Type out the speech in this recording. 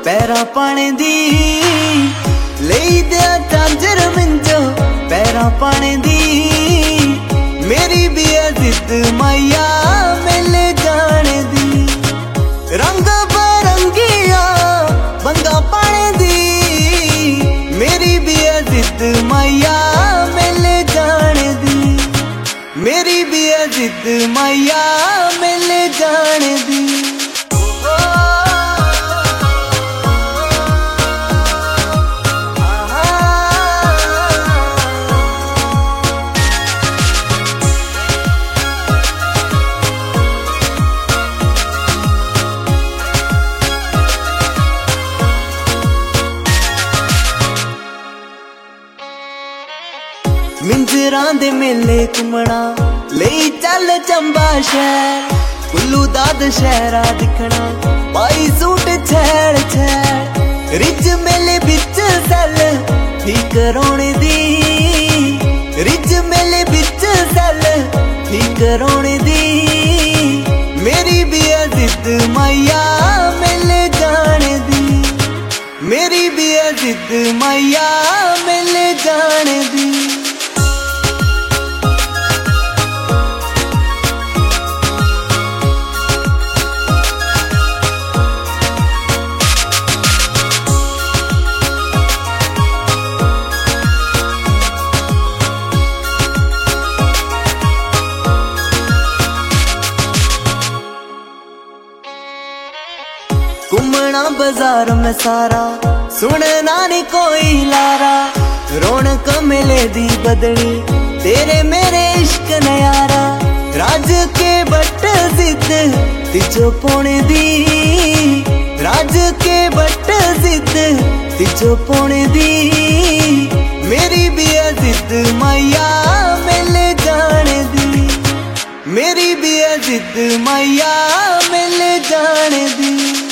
Para पाने दी लई दिया झांझर मिंजो पैरा पाने दी मेरी भी है जिद माइया मिल जाने दी रंग बरंगिया बंगा पाने दी मेरी भी है जिद माइया मिल जाने दी मेरी भी है जिद माइया मिल जाने दी। मिंजरां दे मेले घुमना लेई चल चंबा शहर कुल्लू दा दशहरा दिखना पाई सूट छैड़ छैड़ रिज मेले बिच सैल ठीक रोने दी रिज मेले बिच सैल ठीक रोने दी मेरी भी है जिद माइया मिल जाने दी मेरी भी है जिद माइया मिल जाने दी। घूमना बाजार में सारा सुनना नहीं कोई लारा रौनक मेले दी बदली तेरे मेरे इश्क नयारा राज के बट जिद तिजो पौने दी राज के बट जिद तिजो पौने दी मेरी भी है जिद माइया मिल जाने दी मेरी भी है जिद माइया मिल जाने दी।